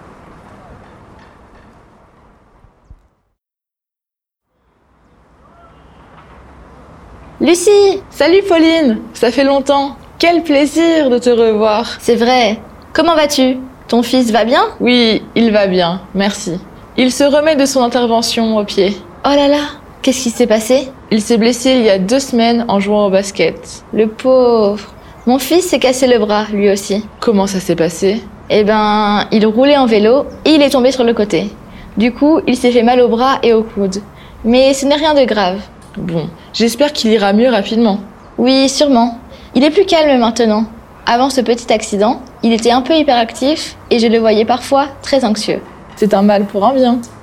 Lucie! Salut Pauline, ça fait longtemps. Quel plaisir de te revoir. C'est vrai. Comment vas-tu? Ton fils va bien? Oui, il va bien, merci. Il se remet de son intervention au pied. Oh là là! Qu'est-ce qui s'est passé? Il s'est blessé il y a 2 semaines en jouant au basket. Le pauvre. Mon fils s'est cassé le bras, lui aussi. Comment ça s'est passé? Eh ben, il roulait en vélo et il est tombé sur le côté. Du coup, il s'est fait mal au bras et au coude. Mais ce n'est rien de grave. Bon, j'espère qu'il ira mieux rapidement. Oui, sûrement. Il est plus calme maintenant. Avant ce petit accident, il était un peu hyperactif et je le voyais parfois très anxieux. C'est un mal pour un bien.